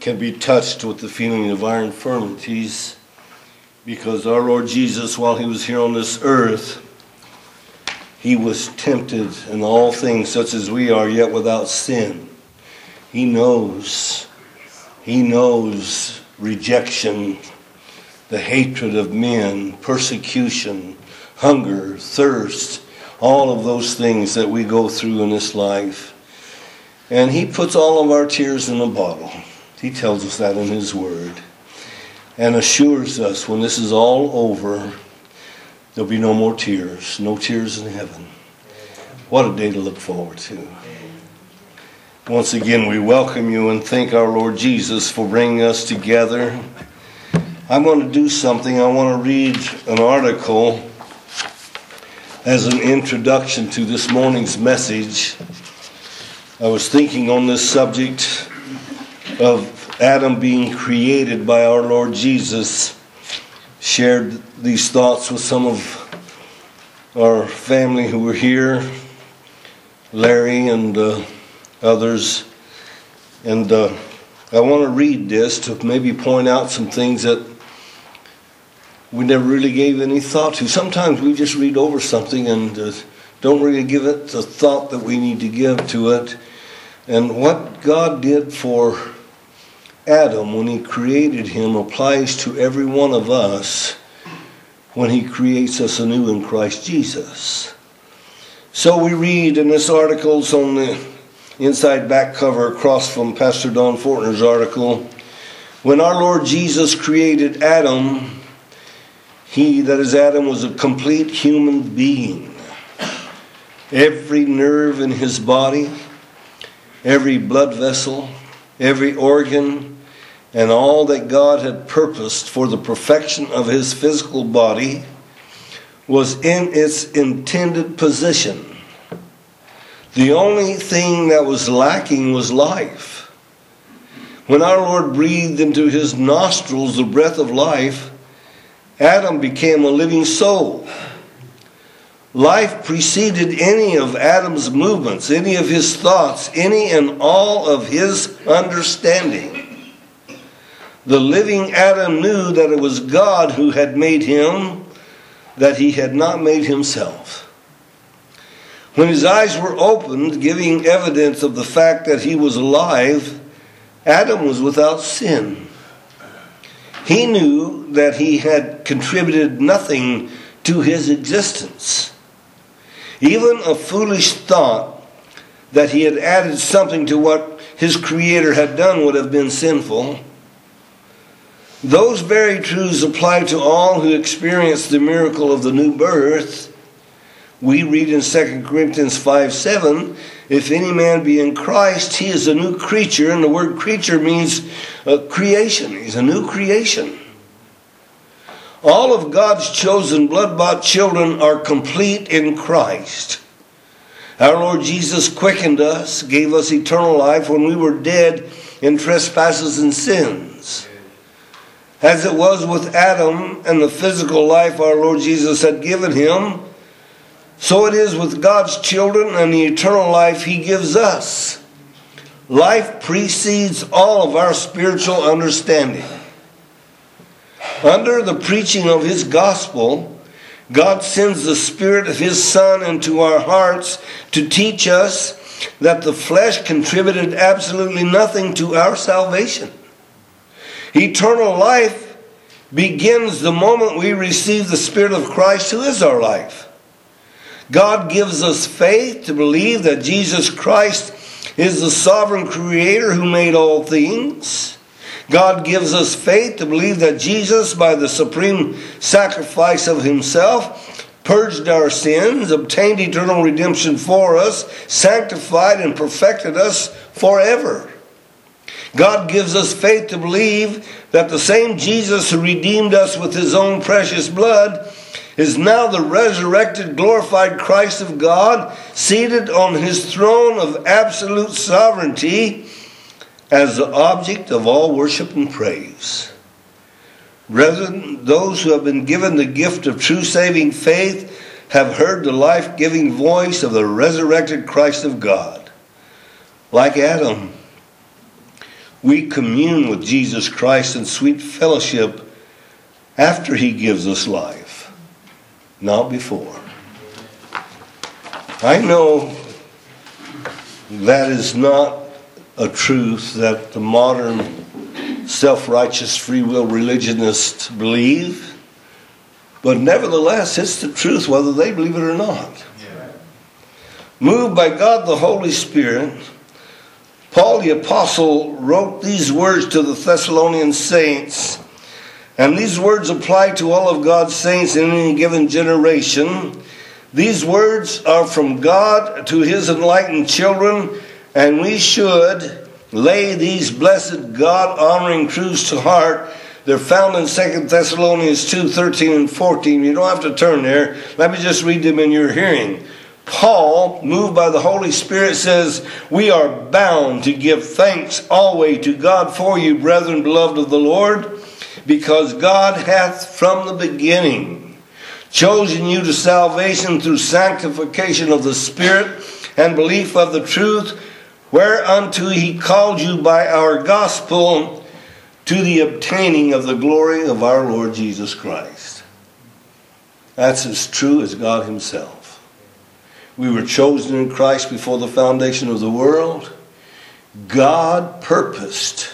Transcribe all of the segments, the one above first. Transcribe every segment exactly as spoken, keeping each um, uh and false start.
can be touched with the feeling of our infirmities, because our Lord Jesus, while he was here on this earth, he was tempted in all things such as we are, yet without sin. He knows, he knows rejection, the hatred of men, persecution, hunger, thirst, all of those things that we go through in this life. And he puts all of our tears in a bottle. He tells us that in his word. And assures us when this is all over, there'll be no more tears. No tears in heaven. What a day to look forward to. Once again, we welcome you and thank our Lord Jesus for bringing us together. I'm going to do something. I want to read an article as an introduction to this morning's message. I was thinking on this subject of Adam being created by our Lord Jesus. Shared these thoughts with some of our family who were here, Larry and uh, others. And uh, I want to read this to maybe point out some things that we never really gave any thought to. Sometimes we just read over something and uh, don't really give it the thought that we need to give to it. And what God did for Adam when he created him applies to every one of us when he creates us anew in Christ Jesus. So we read in this article, it's on the inside back cover across from Pastor Don Fortner's article, when our Lord Jesus created Adam, he, that is Adam, was a complete human being. Every nerve in his body, every blood vessel, every organ, and all that God had purposed for the perfection of his physical body was in its intended position. The only thing that was lacking was life. When our Lord breathed into his nostrils the breath of life, Adam became a living soul. Life preceded any of Adam's movements, any of his thoughts, any and all of his understanding. The living Adam knew that it was God who had made him, that he had not made himself. When his eyes were opened, giving evidence of the fact that he was alive, Adam was without sin. He knew that he had contributed nothing to his existence. Even a foolish thought that he had added something to what his Creator had done would have been sinful. Those very truths apply to all who experience the miracle of the new birth. We read in Second Corinthians five seven, if any man be in Christ, he is a new creature. And the word creature means uh, creation. He's a new creation. All of God's chosen blood-bought children are complete in Christ. Our Lord Jesus quickened us, gave us eternal life when we were dead in trespasses and sins. As it was with Adam and the physical life our Lord Jesus had given him, so it is with God's children and the eternal life he gives us. Life precedes all of our spiritual understanding. Under the preaching of his gospel, God sends the Spirit of his Son into our hearts to teach us that the flesh contributed absolutely nothing to our salvation. Eternal life begins the moment we receive the Spirit of Christ, who is our life. God gives us faith to believe that Jesus Christ is the sovereign Creator who made all things. God gives us faith to believe that Jesus, by the supreme sacrifice of himself, purged our sins, obtained eternal redemption for us, sanctified and perfected us forever. God gives us faith to believe that the same Jesus who redeemed us with his own precious blood is now the resurrected, glorified Christ of God, seated on his throne of absolute sovereignty, as the object of all worship and praise. Brethren, those who have been given the gift of true saving faith have heard the life-giving voice of the resurrected Christ of God. Like Adam, We commune with Jesus Christ in sweet fellowship after he gives us life, not before. I know that is not a truth that the modern self-righteous free will religionists believe, but nevertheless it's the truth whether they believe it or not. Moved by God the Holy Spirit, Paul the Apostle wrote these words to the Thessalonian saints, and these words apply to all of God's saints in any given generation. These words are from God to his enlightened children, and we should lay these blessed God-honoring truths to heart. They're found in Second Thessalonians two, thirteen and fourteen. You don't have to turn there. Let me just read them in your hearing. Paul, moved by the Holy Spirit, says, "We are bound to give thanks always to God for you, brethren, beloved of the Lord, because God hath from the beginning chosen you to salvation through sanctification of the Spirit and belief of the truth, whereunto he called you by our gospel to the obtaining of the glory of our Lord Jesus Christ." That's as true as God himself. We were chosen in Christ before the foundation of the world. God purposed.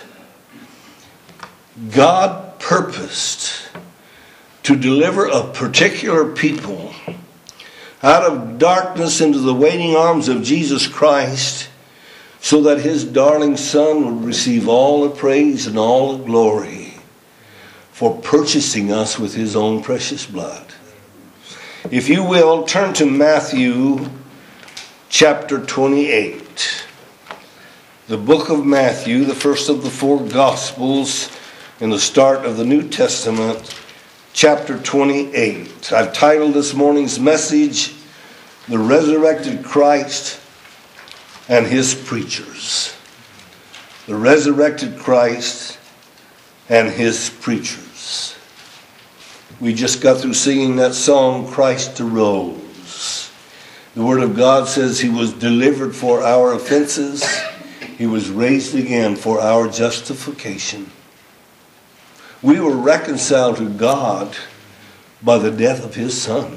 God purposed to deliver a particular people out of darkness into the waiting arms of Jesus Christ, so that his darling Son would receive all the praise and all the glory for purchasing us with his own precious blood. If you will, turn to Matthew chapter twenty-eight. The book of Matthew, the first of the four Gospels in the start of the New Testament, chapter twenty-eight. I've titled this morning's message, "The Resurrected Christ and His Preachers." The Resurrected Christ and His Preachers. We just got through singing that song, "Christ Arose." The Word of God says he was delivered for our offenses. He was raised again for our justification. We were reconciled to God by the death of his Son.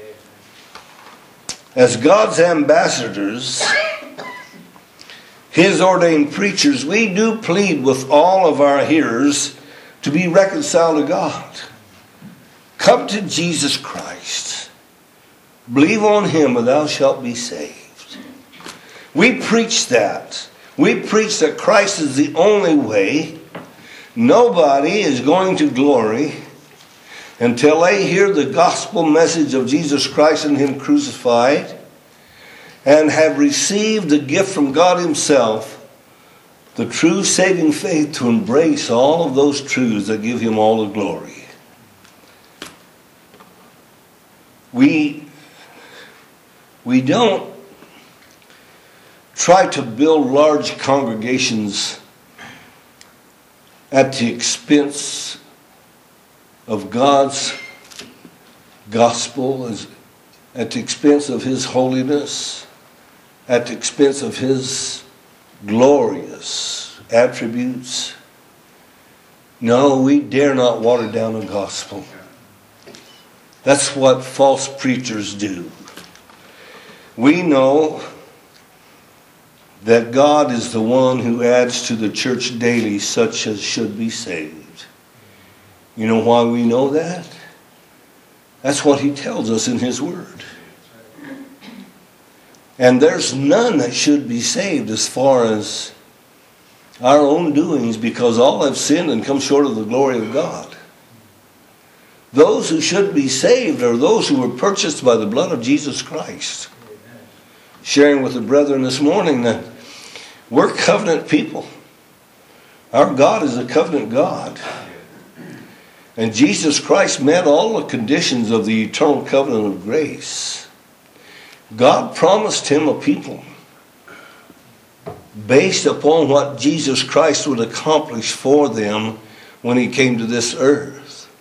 As God's ambassadors, his ordained preachers, we do plead with all of our hearers to be reconciled to God. Come to Jesus Christ. Believe on him and thou shalt be saved. We preach that. We preach that Christ is the only way. Nobody is going to glory until they hear the gospel message of Jesus Christ and him crucified, and have received the gift from God himself, the true saving faith to embrace all of those truths that give him all the glory. We, we don't try to build large congregations at the expense of God's gospel, at the expense of his holiness, at the expense of his glorious attributes. No, we dare not water down the gospel. That's what false preachers do. We know that God is the one who adds to the church daily such as should be saved. You know why we know that? That's what he tells us in his word. And there's none that should be saved as far as our own doings, because all have sinned and come short of the glory of God. Those who should be saved are those who were purchased by the blood of Jesus Christ. Sharing with the brethren this morning that we're covenant people. Our God is a covenant God. And Jesus Christ met all the conditions of the eternal covenant of grace. God promised him a people based upon what Jesus Christ would accomplish for them when he came to this earth.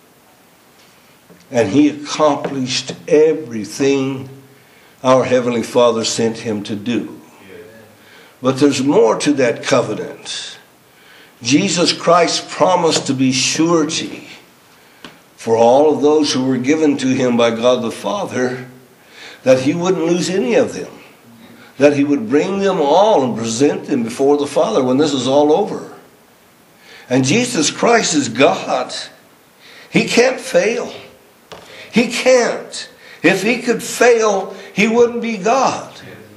And he accomplished everything our Heavenly Father sent him to do. But there's more to that covenant. Jesus Christ promised to be surety for all of those who were given to him by God the Father, that he wouldn't lose any of them, that he would bring them all and present them before the Father when this is all over. And Jesus Christ is God. He can't fail. He can't. If he could fail, he wouldn't be God.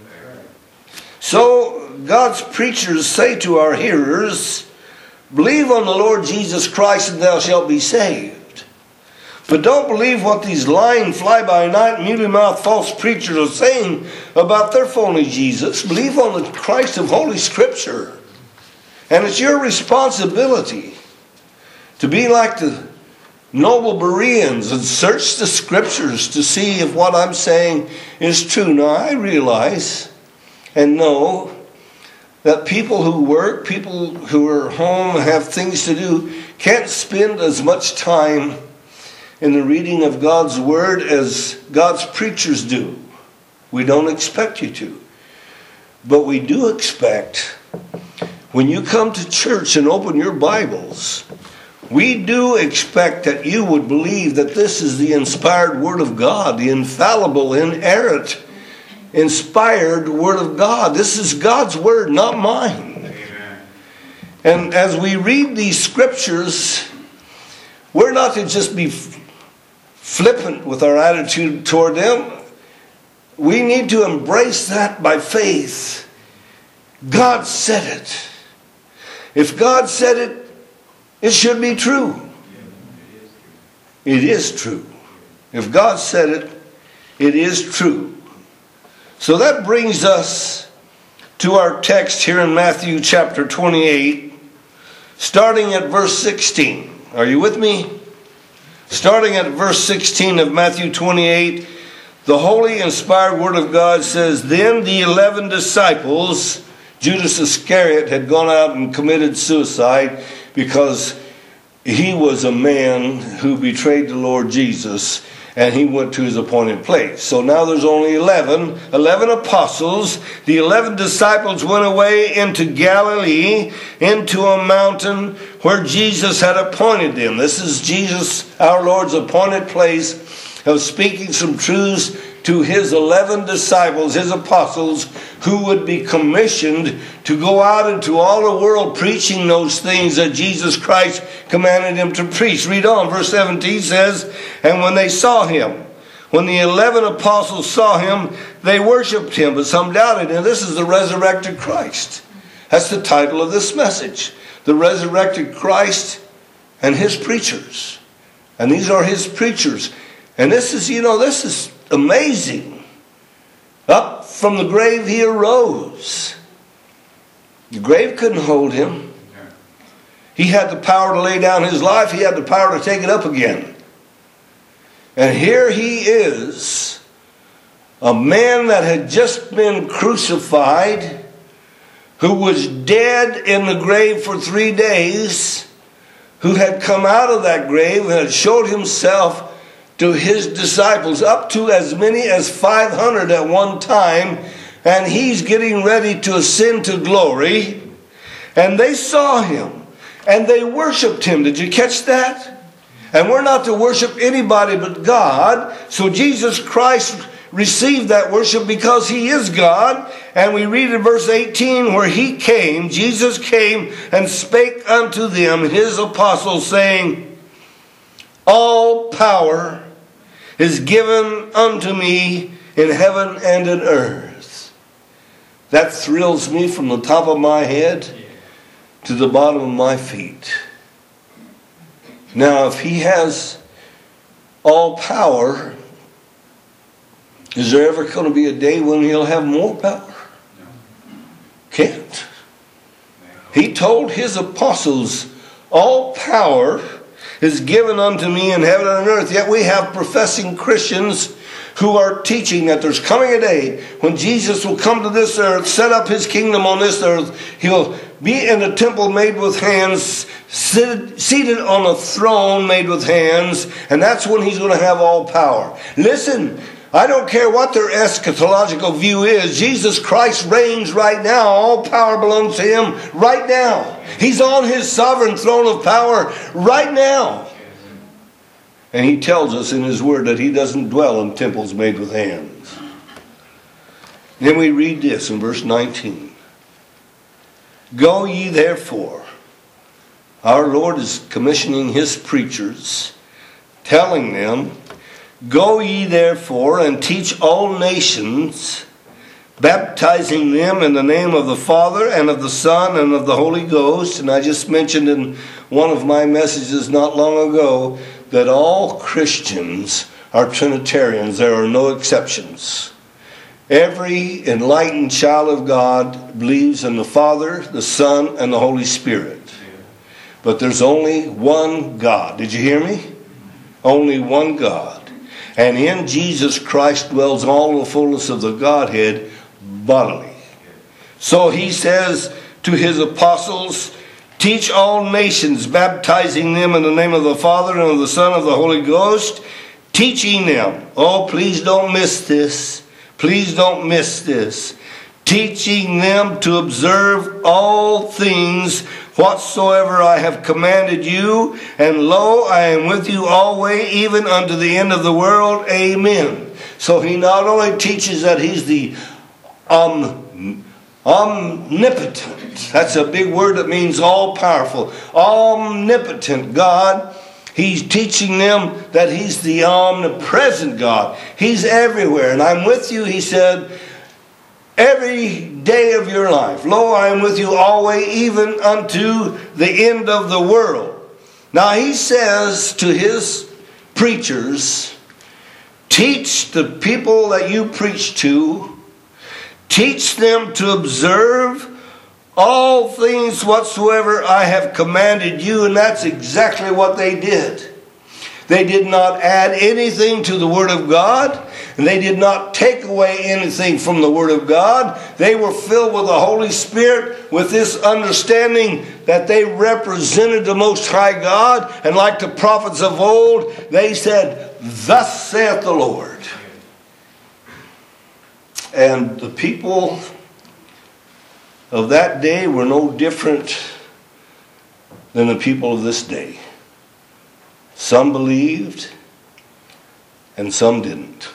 So God's preachers say to our hearers, believe on the Lord Jesus Christ and thou shalt be saved. But don't believe what these lying, fly-by-night, mealy-mouthed false preachers are saying about their phony Jesus. Believe on the Christ of Holy Scripture. And it's your responsibility to be like the noble Bereans and search the Scriptures to see if what I'm saying is true. Now, I realize and know that people who work, people who are home, have things to do, can't spend as much time in the reading of God's Word as God's preachers do. We don't expect you to. But we do expect, when you come to church and open your Bibles, we do expect that you would believe that this is the inspired Word of God, the infallible, inerrant, inspired Word of God. This is God's Word, not mine. Amen. And as we read these Scriptures, we're not to just be flippant with our attitude toward them. We need to embrace that by faith. God said it. If God said it, it should be true. It is true. If God said it, it is true. So that brings us to our text here in Matthew chapter twenty-eight, starting at verse sixteen. Are you with me? Starting at verse sixteen of Matthew twenty-eight, the holy inspired Word of God says, then the eleven disciples, Judas Iscariot had gone out and committed suicide because he was a man who betrayed the Lord Jesus, and he went to his appointed place. So now there's only eleven, eleven apostles. The eleven disciples went away into Galilee, into a mountain where Jesus had appointed them. This is Jesus, our Lord's appointed place of speaking some truths to his eleven disciples, his apostles, who would be commissioned to go out into all the world preaching those things that Jesus Christ commanded him to preach. Read on, verse seventeen says, and when they saw him, when the eleven apostles saw him, they worshipped him, but some doubted. And this is the resurrected Christ. That's the title of this message. The resurrected Christ and his preachers. And these are his preachers. And this is, you know, this is amazing. Up from the grave he arose. The grave couldn't hold him. He had the power to lay down his life. He had the power to take it up again. And here he is, a man that had just been crucified, who was dead in the grave for three days, who had come out of that grave and had showed himself to his disciples, up to as many as five hundred at one time, and he's getting ready to ascend to glory. And they saw him, and they worshipped him. Did you catch that? And we're not to worship anybody but God. So Jesus Christ received that worship because he is God. And we read in verse eighteen where he came, Jesus came and spake unto them, his apostles, saying, all power is given unto me in heaven and in earth. That thrills me from the top of my head to the bottom of my feet. Now, if he has all power, is there ever going to be a day when he'll have more power? Can't. He told his apostles, all power is given unto me in heaven and earth. Yet we have professing Christians who are teaching that there's coming a day when Jesus will come to this earth, set up his kingdom on this earth. He'll be in a temple made with hands, seated, seated on a throne made with hands, and that's when he's going to have all power. Listen, I don't care what their eschatological view is. Jesus Christ reigns right now. All power belongs to Him right now. He's on His sovereign throne of power right now. And He tells us in His Word that He doesn't dwell in temples made with hands. Then we read this in verse nineteen. Go ye therefore. Our Lord is commissioning His preachers, telling them, go ye therefore and teach all nations, baptizing them in the name of the Father and of the Son and of the Holy Ghost. And I just mentioned in one of my messages not long ago that all Christians are Trinitarians. There are no exceptions. Every enlightened child of God believes in the Father, the Son, and the Holy Spirit. But there's only one God. Did you hear me? Only one God. And in Jesus Christ dwells all the fullness of the Godhead bodily. So He says to His apostles, teach all nations, baptizing them in the name of the Father and of the Son and of the Holy Ghost, teaching them. Oh, please don't miss this. Please don't miss this. Teaching them to observe all things whatsoever I have commanded you, and lo, I am with you always, even unto the end of the world. Amen. So He not only teaches that He's the um, omnipotent, that's a big word that means all-powerful, omnipotent God. He's teaching them that He's the omnipresent God. He's everywhere. And I'm with you, He said, every day of your life. Lo, I am with you always, even unto the end of the world. Now He says to His preachers, teach the people that you preach to, teach them to observe all things whatsoever I have commanded you. And that's exactly what they did. They did not add anything to the Word of God, and they did not take away anything from the Word of God. They were filled with the Holy Spirit with this understanding that they represented the Most High God. And like the prophets of old, they said, thus saith the Lord. And the people of that day were no different than the people of this day. Some believed and some didn't.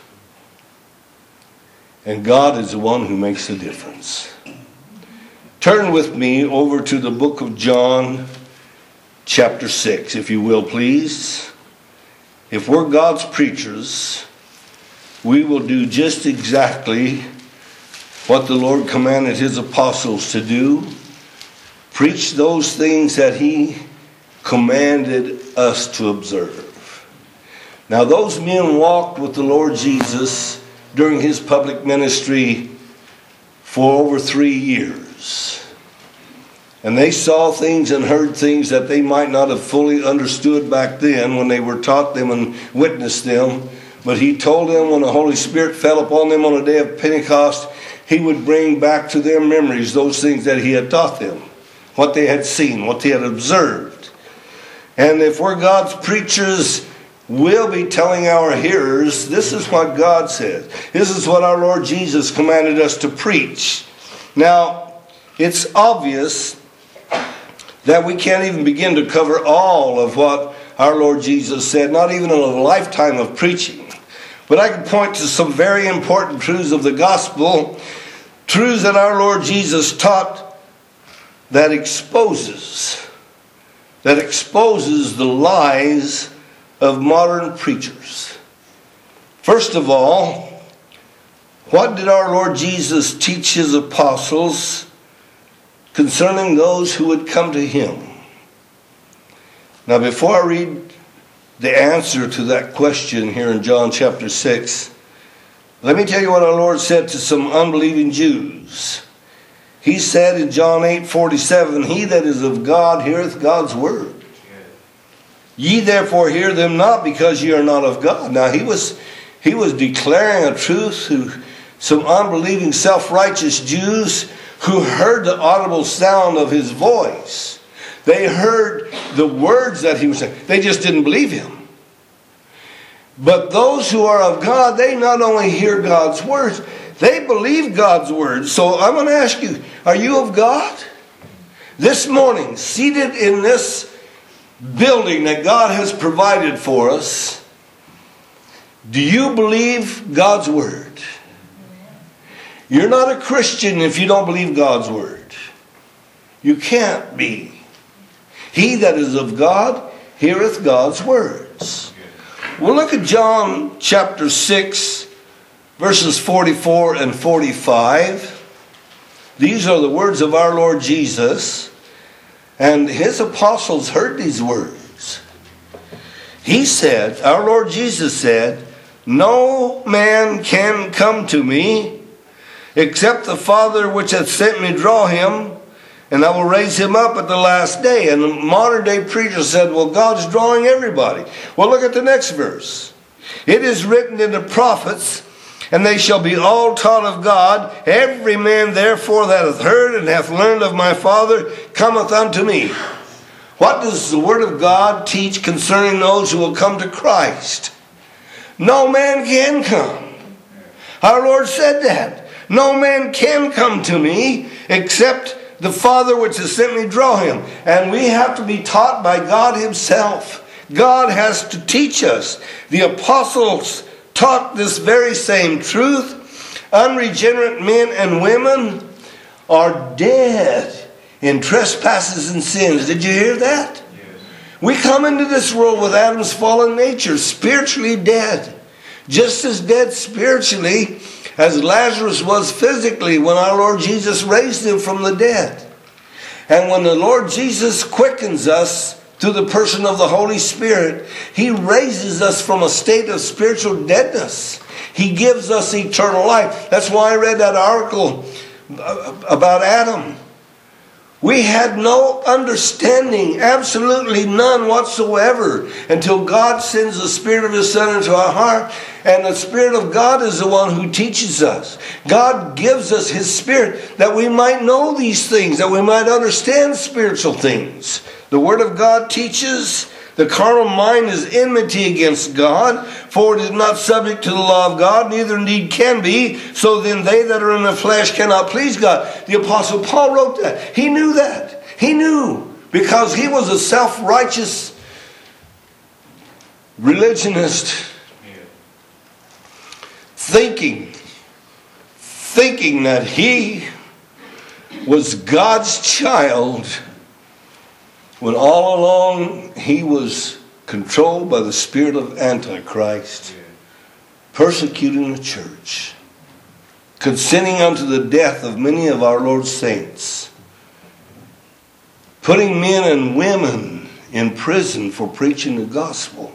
And God is the one who makes the difference. Turn with me over to the book of John, chapter six, if you will, please. If we're God's preachers, we will do just exactly what the Lord commanded His apostles to do. Preach those things that He commanded us to observe. Now, those men walked with the Lord Jesus during His public ministry for over three years. And they saw things and heard things that they might not have fully understood back then when they were taught them and witnessed them. But He told them when the Holy Spirit fell upon them on the day of Pentecost, He would bring back to their memories those things that He had taught them, what they had seen, what they had observed. And if we're God's preachers, we'll be telling our hearers, this is what God says. This is what our Lord Jesus commanded us to preach. Now, it's obvious that we can't even begin to cover all of what our Lord Jesus said, not even in a lifetime of preaching. But I can point to some very important truths of the gospel, truths that our Lord Jesus taught that exposes, that exposes the lies of modern preachers. First of all, what did our Lord Jesus teach His apostles concerning those who would come to Him? Now, before I read the answer to that question here in John chapter six, let me tell you what our Lord said to some unbelieving Jews. He said in John eight forty-seven, he that is of God heareth God's word. Ye therefore hear them not, because ye are not of God. Now he was he was declaring a truth to some unbelieving self-righteous Jews who heard the audible sound of His voice. They heard the words that He was saying. They just didn't believe Him. But those who are of God, they not only hear God's words, they believe God's words. So I'm going to ask you, are you of God? This morning, seated in this building that God has provided for us, do you believe God's word? You're not a Christian if you don't believe God's word. You can't be. He that is of God heareth God's words. Well, look at John chapter six, verses forty-four and forty-five. These are the words of our Lord Jesus. And his apostles heard these words. He said, our Lord Jesus said, no man can come to me except the Father which hath sent me draw him, and I will raise him up at the last day. And the modern day preacher said, well, God's drawing everybody. Well, look at the next verse. It is written in the prophets, and they shall be all taught of God. Every man therefore that hath heard and hath learned of my Father cometh unto me. What does the Word of God teach concerning those who will come to Christ? No man can come. Our Lord said that. No man can come to me except the Father which has sent me draw him. And we have to be taught by God himself. God has to teach us. The apostles taught this very same truth. Unregenerate men and women are dead in trespasses and sins. Did you hear that? Yes. We come into this world with Adam's fallen nature, spiritually dead. Just as dead spiritually as Lazarus was physically when our Lord Jesus raised him from the dead. And when the Lord Jesus quickens us through the person of the Holy Spirit, he raises us from a state of spiritual deadness. He gives us eternal life. That's why I read that article about Adam. We had no understanding, absolutely none whatsoever, until God sends the Spirit of His Son into our heart. And the Spirit of God is the one who teaches us. God gives us His Spirit that we might know these things, that we might understand spiritual things. The Word of God teaches the carnal mind is enmity against God, for it is not subject to the law of God, neither indeed can be. So then they that are in the flesh cannot please God. The Apostle Paul wrote that. He knew that. He knew, because he was a self-righteous religionist, thinking, thinking that he was God's child, when all along he was controlled by the spirit of Antichrist, persecuting the church, consenting unto the death of many of our Lord's saints, putting men and women in prison for preaching the gospel,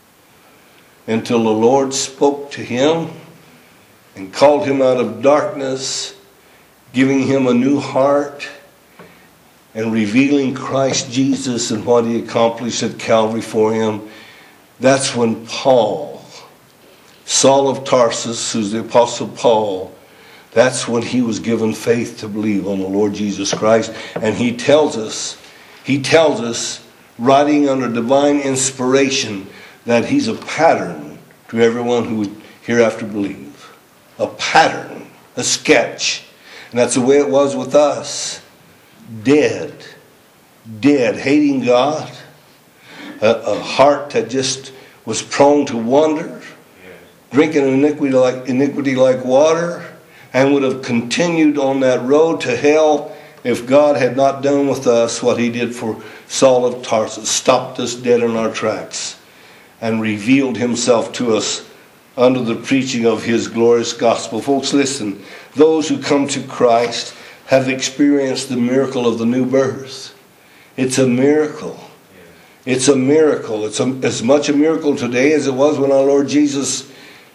until the Lord spoke to him and called him out of darkness, giving him a new heart, and revealing Christ Jesus and what he accomplished at Calvary for him. That's when Paul, Saul of Tarsus, who's the Apostle Paul, that's when he was given faith to believe on the Lord Jesus Christ. And he tells us, he tells us, writing under divine inspiration, that he's a pattern to everyone who would hereafter believe. A pattern, a sketch. And that's the way it was with us. Dead, dead, hating God, a, a heart that just was prone to wander, drinking iniquity like, iniquity like water, and would have continued on that road to hell if God had not done with us what he did for Saul of Tarsus, stopped us dead in our tracks, and revealed himself to us under the preaching of his glorious gospel. Folks, listen, those who come to Christ have experienced the miracle of the new birth. It's a miracle. It's a miracle. It's a, as much a miracle today as it was when our Lord Jesus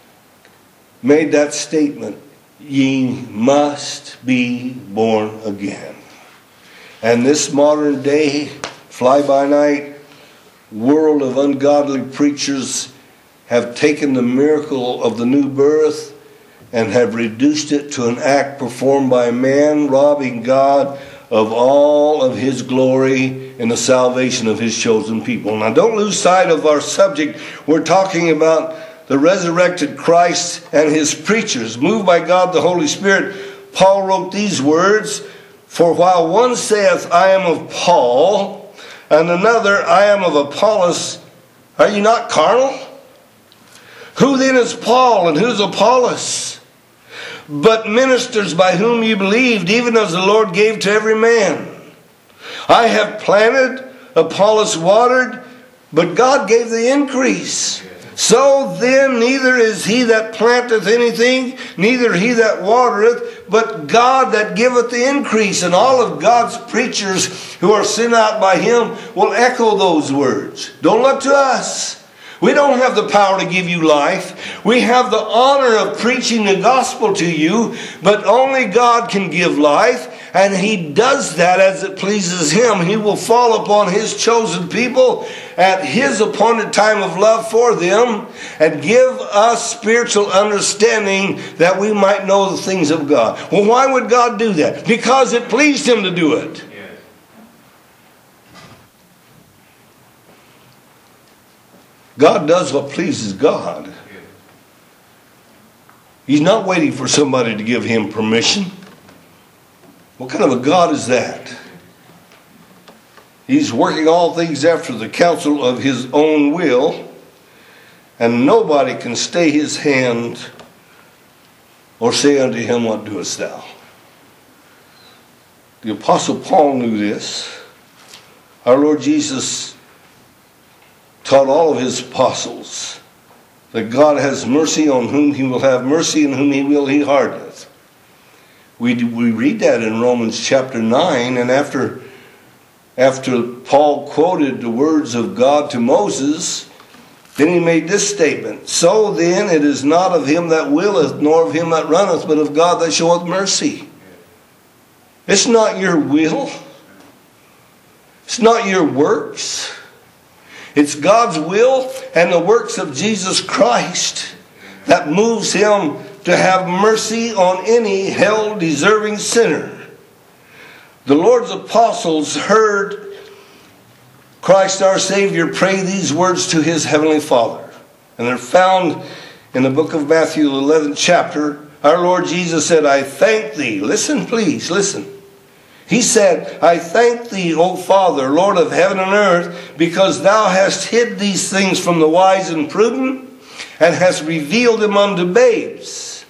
made that statement, ye must be born again. And this modern day, fly-by-night world of ungodly preachers have taken the miracle of the new birth and have reduced it to an act performed by man, robbing God of all of his glory in the salvation of his chosen people. Now, don't lose sight of our subject. We're talking about the resurrected Christ and his preachers. Moved by God the Holy Spirit, Paul wrote these words, "For while one saith, I am of Paul, and another, I am of Apollos, are you not carnal? Who then is Paul, and who is Apollos? But ministers by whom you believed, even as the Lord gave to every man. I have planted, Apollos watered, but God gave the increase. So then neither is he that planteth anything, neither he that watereth, but God that giveth the increase." And all of God's preachers who are sent out by him will echo those words. Don't look to us. We don't have the power to give you life. We have the honor of preaching the gospel to you, but only God can give life. And he does that as it pleases him. He will fall upon his chosen people at his appointed time of love for them and give us spiritual understanding that we might know the things of God. Well, why would God do that? Because it pleased him to do it. God does what pleases God. He's not waiting for somebody to give him permission. What kind of a God is that? He's working all things after the counsel of his own will, and nobody can stay his hand or say unto him, "What doest thou?" The Apostle Paul knew this. Our Lord Jesus taught all of his apostles that God has mercy on whom he will have mercy, and whom he will he hardeneth. We, we read that in Romans chapter nine, and after, after Paul quoted the words of God to Moses, then he made this statement: "So then it is not of him that willeth, nor of him that runneth, but of God that showeth mercy." It's not your will. It's not your works. It's God's will and the works of Jesus Christ that moves him to have mercy on any hell-deserving sinner. The Lord's apostles heard Christ our Savior pray these words to his heavenly Father. And they're found in the book of Matthew, the eleventh chapter. Our Lord Jesus said, "I thank thee." Listen, please, listen. He said, "I thank thee, O Father, Lord of heaven and earth, because thou hast hid these things from the wise and prudent, and hast revealed them unto babes.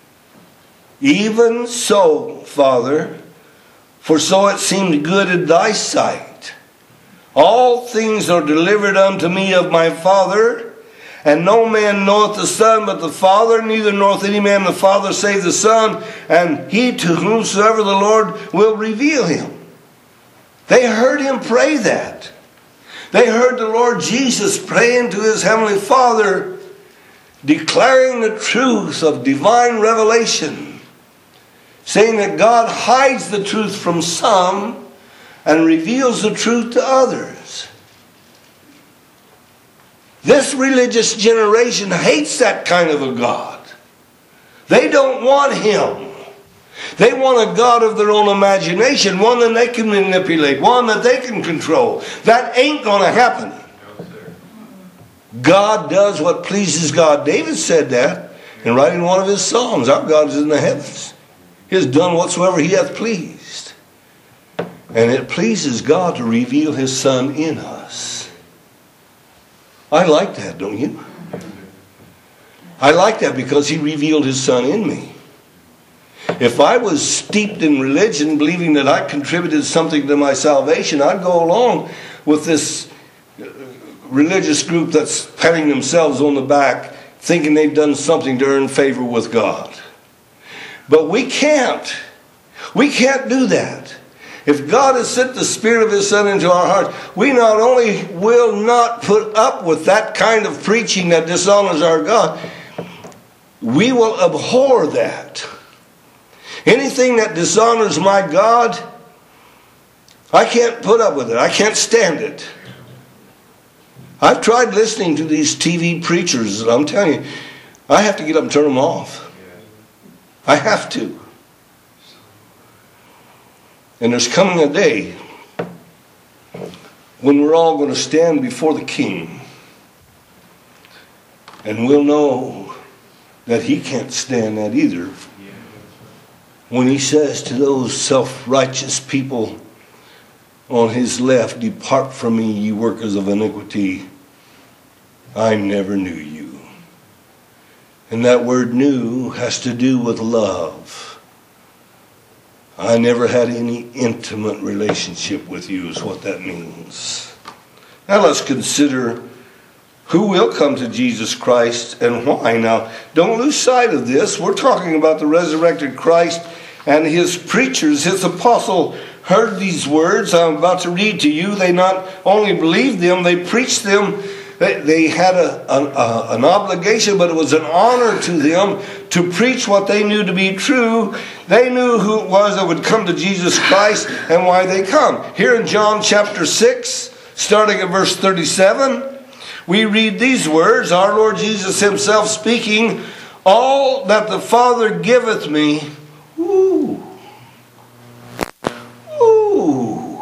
Even so, Father, for so it seemed good in thy sight. All things are delivered unto me of my Father, and no man knoweth the Son but the Father, neither knoweth any man the Father save the Son, and he to whomsoever the Lord will reveal him." They heard him pray that. They heard the Lord Jesus praying to his heavenly Father, declaring the truth of divine revelation, saying that God hides the truth from some and reveals the truth to others. This religious generation hates that kind of a God. They don't want him. They want a God of their own imagination, one that they can manipulate, one that they can control. That ain't going to happen. God does what pleases God. David said that in writing one of his psalms. Our God is in the heavens. He has done whatsoever he hath pleased. And it pleases God to reveal his Son in us. I like that, don't you? I like that because he revealed his Son in me. If I was steeped in religion, believing that I contributed something to my salvation, I'd go along with this religious group that's patting themselves on the back, thinking they've done something to earn favor with God. But we can't. We can't do that. If God has sent the Spirit of his Son into our hearts, we not only will not put up with that kind of preaching that dishonors our God, we will abhor that. Anything that dishonors my God, I can't put up with it. I can't stand it. I've tried listening to these T V preachers, and I'm telling you, I have to get up and turn them off. I have to. And there's coming a day when we're all going to stand before the King. And we'll know that he can't stand that either. When he says to those self-righteous people on his left, "Depart from me, ye workers of iniquity. I never knew you." And that word "knew" has to do with love. I never had any intimate relationship with you is what that means. Now let's consider who will come to Jesus Christ and why. Now, don't lose sight of this. We're talking about the resurrected Christ, and his preachers, his apostle, heard these words I'm about to read to you. They not only believed them, they preached them. They, they had a, a, a, an obligation, but it was an honor to them to preach what they knew to be true. They knew who it was that would come to Jesus Christ and why they come. Here in John chapter six, starting at verse thirty-seven, we read these words, our Lord Jesus himself speaking, "All that the Father giveth me," ooh, ooh.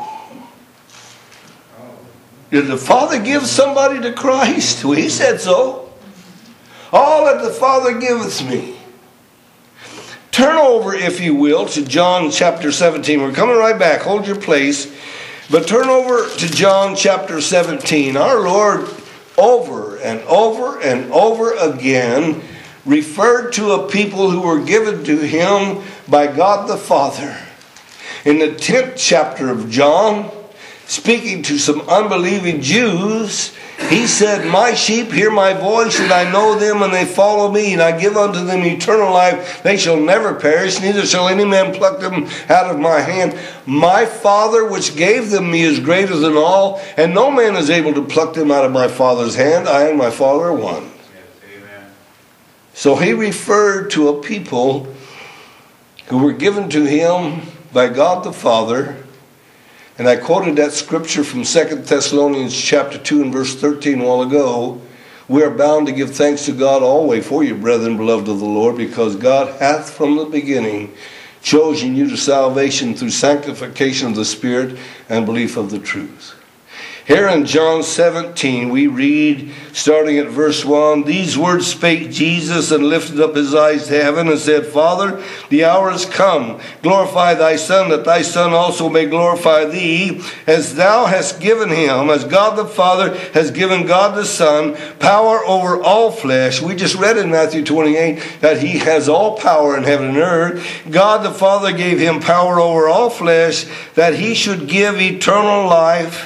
Did the Father give somebody to Christ? Well, he said so. "All that the Father giveth me." Turn over, if you will, to John chapter seventeen. We're coming right back. Hold your place. But turn over to John chapter seventeen. Our Lord, over and over and over again, referred to a people who were given to him by God the Father. In the tenth chapter of John, speaking to some unbelieving Jews, he said, "My sheep hear my voice, and I know them, and they follow me, and I give unto them eternal life. They shall never perish, neither shall any man pluck them out of my hand. My Father which gave them me is greater than all, and no man is able to pluck them out of my Father's hand. I and my Father are one." Yes, amen. So he referred to a people who were given to him by God the Father. And I quoted that scripture from Second Thessalonians chapter two and verse thirteen a while ago. "We are bound to give thanks to God always for you, brethren, beloved of the Lord, because God hath from the beginning chosen you to salvation through sanctification of the Spirit and belief of the truth." Here in John seventeen, we read, starting at verse one, "These words spake Jesus, and lifted up his eyes to heaven, and said, Father, the hour is come. Glorify thy Son, that thy Son also may glorify thee, as thou hast given him, as God the Father has given God the Son, power over all flesh." We just read in Matthew twenty-eight that he has all power in heaven and earth. God the Father gave him power over all flesh, that he should give eternal life.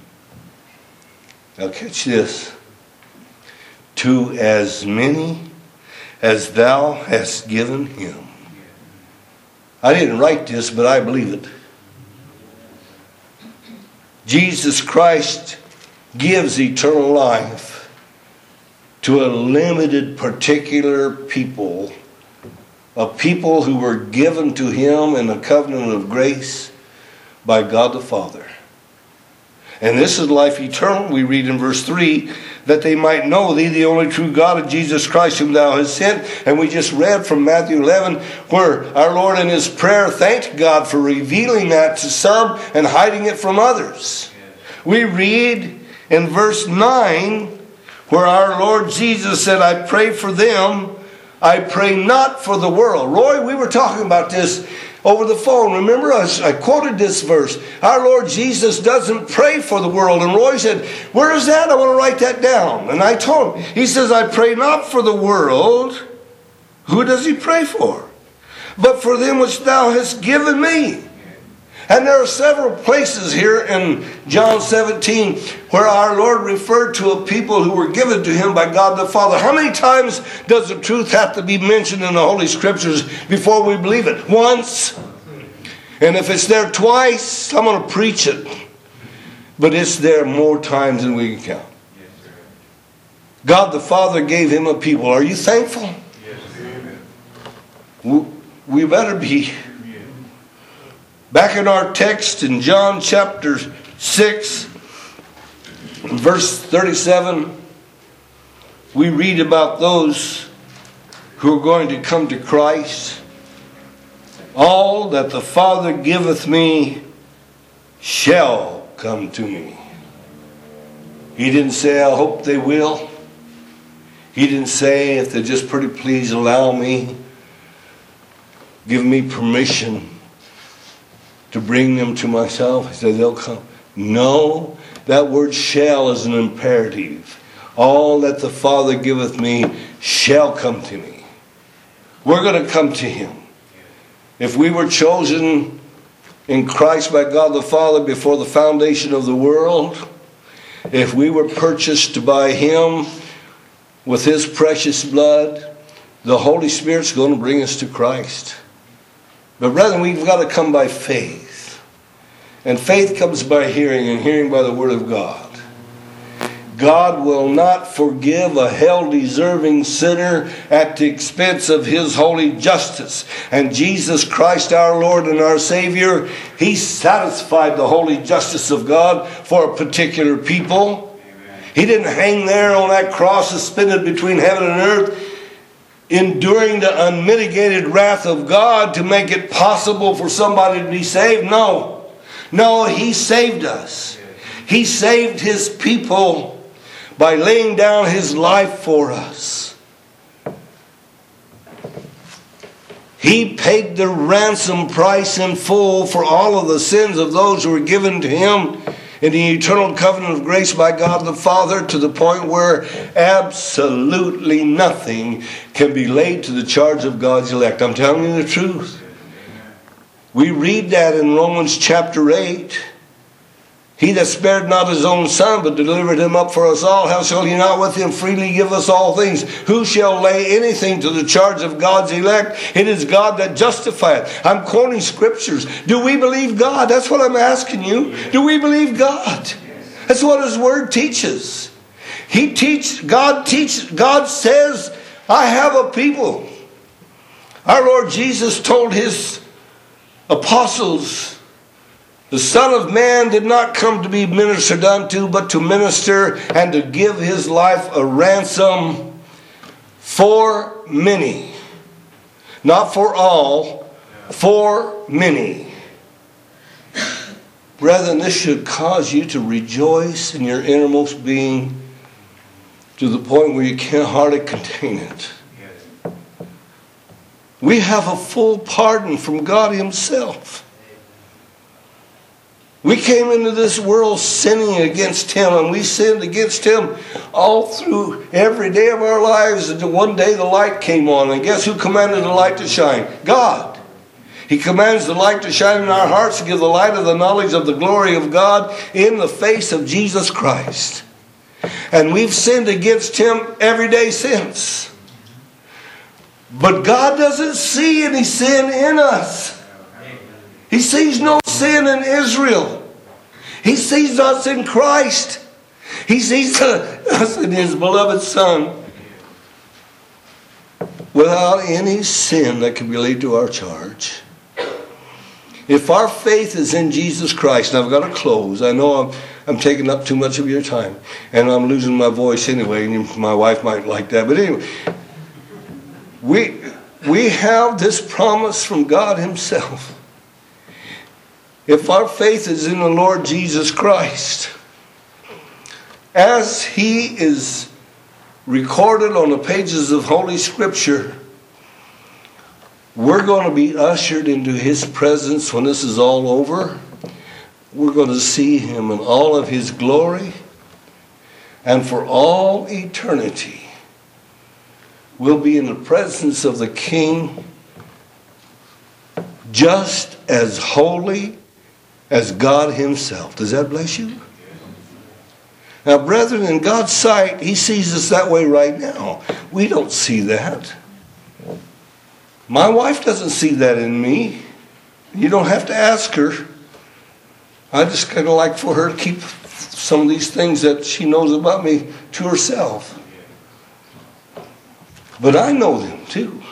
Now catch this. "To as many as thou hast given him." I didn't write this, but I believe it. Jesus Christ gives eternal life to a limited particular people, a people who were given to him in a covenant of grace by God the Father. And this is life eternal, we read in verse three, "that they might know thee, the only true God, and Jesus Christ whom thou hast sent." And we just read from Matthew eleven, where our Lord in his prayer thanked God for revealing that to some and hiding it from others. We read in verse nine, where our Lord Jesus said, "I pray for them, I pray not for the world." Roy, we were talking about this over the phone. Remember, I, I quoted this verse. Our Lord Jesus doesn't pray for the world. And Roy said, "Where is that? I want to write that down." And I told him, he says, "I pray not for the world." Who does he pray for? "But for them which thou hast given me." And there are several places here in John seventeen where our Lord referred to a people who were given to him by God the Father. How many times does the truth have to be mentioned in the Holy Scriptures before we believe it? Once. And if it's there twice, I'm going to preach it. But it's there more times than we can count. God the Father gave him a people. Are you thankful? Yes. We better be. Back in our text in John chapter six, verse thirty-seven, we read about those who are going to come to Christ. "All that the Father giveth me shall come to me." He didn't say, "I hope they will." He didn't say, if they just pretty please allow me, give me permission to bring them to myself. He said, they'll come. No, that word shall is an imperative. All that the Father giveth me shall come to me. We're going to come to Him. If we were chosen in Christ by God the Father before the foundation of the world, if we were purchased by Him with His precious blood, the Holy Spirit's going to bring us to Christ. But brethren, we've got to come by faith. And faith comes by hearing, and hearing by the Word of God. God will not forgive a hell-deserving sinner at the expense of His holy justice. And Jesus Christ, our Lord and our Savior, He satisfied the holy justice of God for a particular people. Amen. He didn't hang there on that cross suspended between heaven and earth, enduring the unmitigated wrath of God to make it possible for somebody to be saved. No. No, He saved us. He saved His people by laying down His life for us. He paid the ransom price in full for all of the sins of those who were given to Him in the eternal covenant of grace by God the Father, to the point where absolutely nothing can be laid to the charge of God's elect. I'm telling you the truth. We read that in Romans chapter eight. He that spared not His own Son, but delivered Him up for us all, how shall He not with Him freely give us all things? Who shall lay anything to the charge of God's elect? It is God that justifieth. I'm quoting scriptures. Do we believe God? That's what I'm asking you. Do we believe God? That's what His Word teaches. He teach. God teach. God says, I have a people. Our Lord Jesus told His apostles, the Son of Man did not come to be ministered unto, but to minister and to give His life a ransom for many. Not for all, for many. Brethren, this should cause you to rejoice in your innermost being to the point where you can't hardly contain it. We have a full pardon from God Himself. We came into this world sinning against Him, and we sinned against Him all through every day of our lives until one day the light came on. And guess who commanded the light to shine? God. He commands the light to shine in our hearts to give the light of the knowledge of the glory of God in the face of Jesus Christ. And we've sinned against Him every day since. But God doesn't see any sin in us. He sees no sin in Israel. He sees us in Christ. He sees us in His beloved Son, without any sin that can be laid to our charge. If our faith is in Jesus Christ, and I've got to close. I know I'm, I'm taking up too much of your time, and I'm losing my voice anyway, and my wife might like that. But anyway, we, we have this promise from God Himself. If our faith is in the Lord Jesus Christ, as He is recorded on the pages of Holy Scripture, we're going to be ushered into His presence when this is all over. We're going to see Him in all of His glory. And for all eternity, we'll be in the presence of the King, just as holy as God Himself. Does that bless you? Now, brethren, in God's sight, He sees us that way right now. We don't see that. My wife doesn't see that in me. You don't have to ask her. I just kind of like for her to keep some of these things that she knows about me to herself. But I know them too.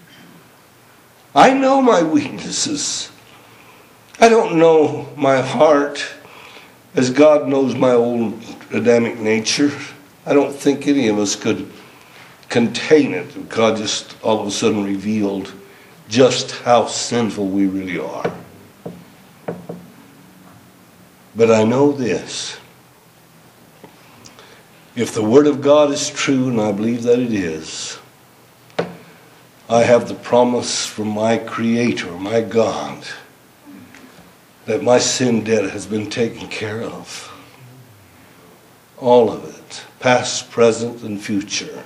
I know my weaknesses. I don't know my heart as God knows my old Adamic nature. I don't think any of us could contain it. God just all of a sudden revealed just how sinful we really are. But I know this. If the Word of God is true, and I believe that it is, I have the promise from my Creator, my God, that my sin debt has been taken care of. All of it, past, present, and future.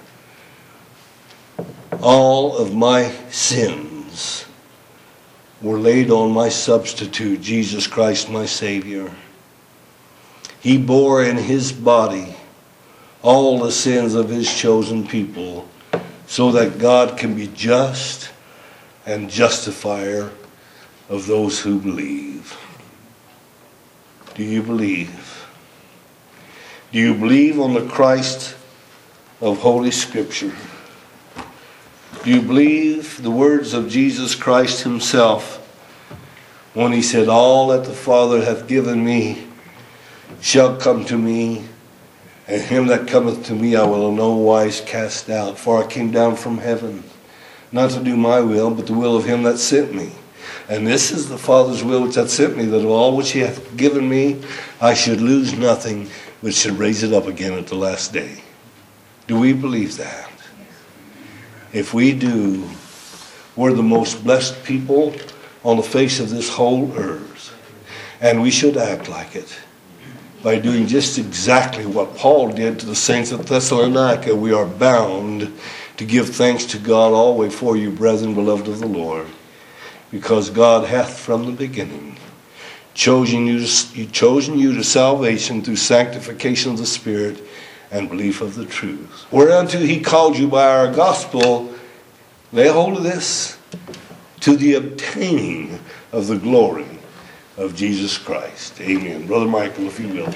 All of my sins were laid on my substitute, Jesus Christ, my Savior. He bore in his body all the sins of his chosen people, so that God can be just and justifier of those who believe. Do you believe? Do you believe on the Christ of Holy Scripture? Do you believe the words of Jesus Christ himself when he said, all that the Father hath given me shall come to me, and him that cometh to me I will in no wise cast out. For I came down from heaven, not to do my will, but the will of him that sent me. And this is the Father's will which hath sent me, that of all which he hath given me, I should lose nothing, but should raise it up again at the last day. Do we believe that? If we do, we're the most blessed people on the face of this whole earth. And we should act like it by doing just exactly what Paul did to the saints at Thessalonica. We are bound to give thanks to God always for you, brethren, beloved of the Lord, because God hath from the beginning chosen you to, chosen you to salvation through sanctification of the Spirit and belief of the truth. Whereunto he called you by our gospel, lay hold of this, to the obtaining of the glory of Jesus Christ. Amen. Brother Michael, if you will.